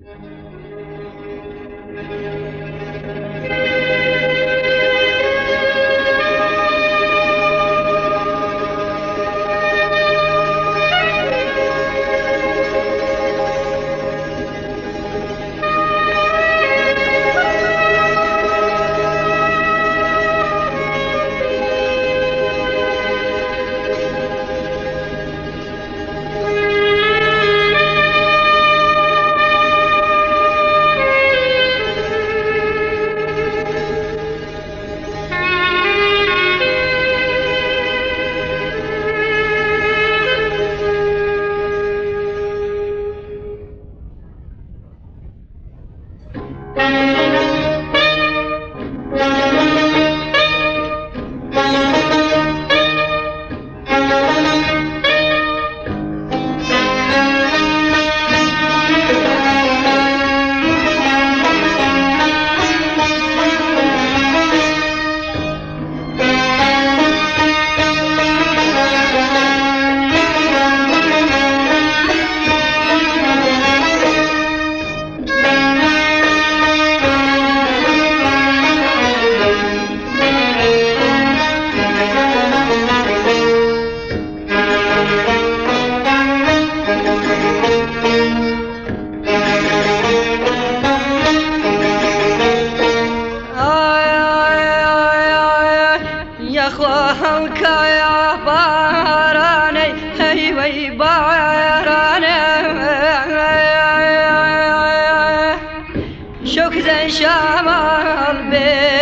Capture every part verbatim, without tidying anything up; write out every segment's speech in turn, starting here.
شمال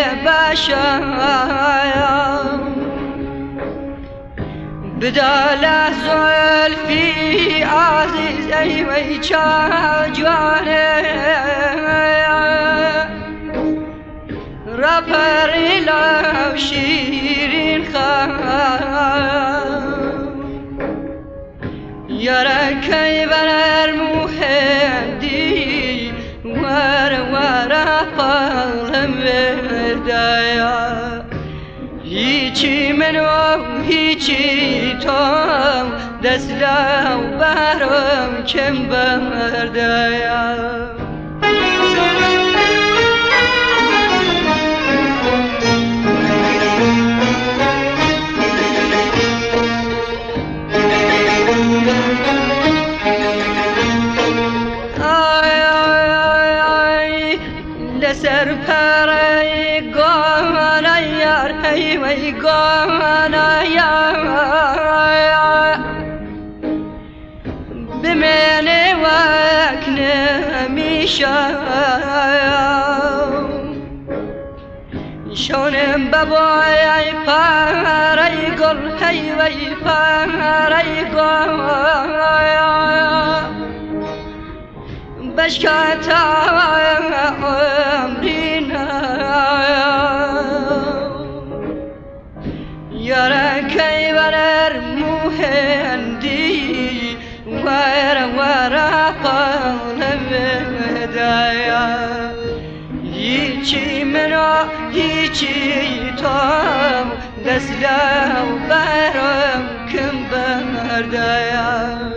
ببشم بداله زلفی عزیز ای وی چه جوانه رپری لو شیرین خواهم یاره کی بنر مهدی ور ور قلم بدایا هیچی منو هیچی تو دست لو برم کم بردایا سرپری گانا یار هی وی گانا یار بمنی وک نمیشم شونم بابای پری گل هی وی پری گل بشکت عمرینا یاره کی برر مهندی ور ور قلم بدایا هیچی منو هیچی تو دست لو برم کم بردایا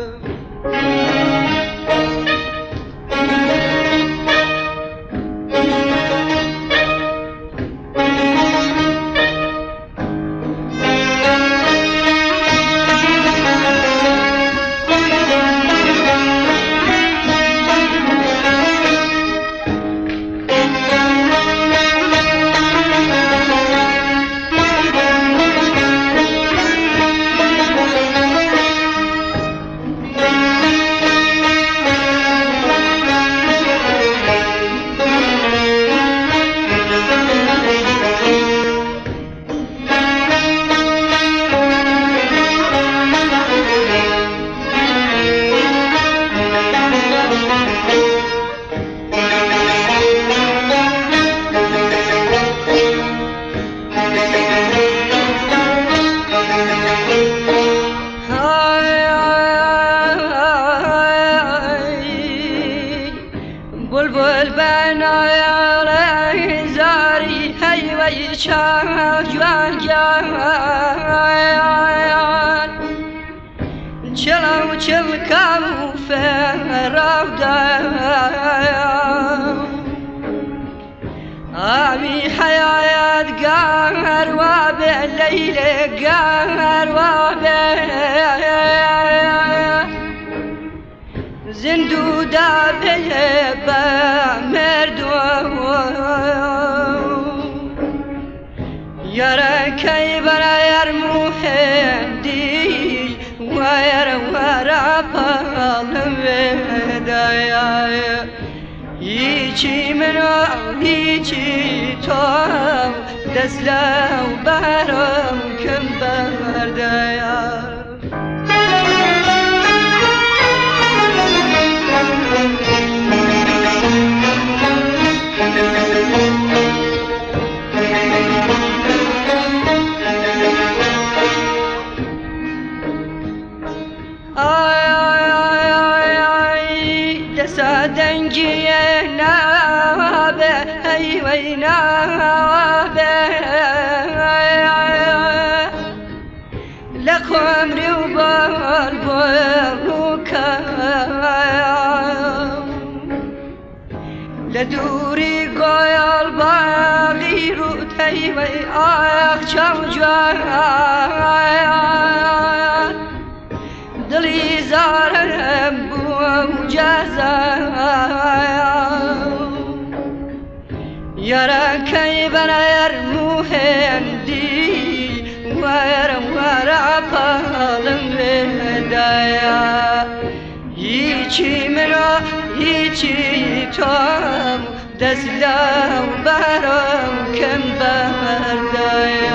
بلبل بنای زاری هی وی چه جوان جوان چلو چل کم فرودن ليلة قهر وابه زندودا بيبا مردو يرى كيبرا يرمو هندي ويرى ورا بالمدايا يجي منو يجي توم دسلو برم كم بردايا دنجي نابه أيوة نابه لكم ريوبال بوكا لدوري قايل باغي روت أيوة أخشم جوان دلي زارم وجزا يرى كيف يرمو هندي ويرم ورا بالمدايا يجي منو يجي توم دسلو برم كم بردايا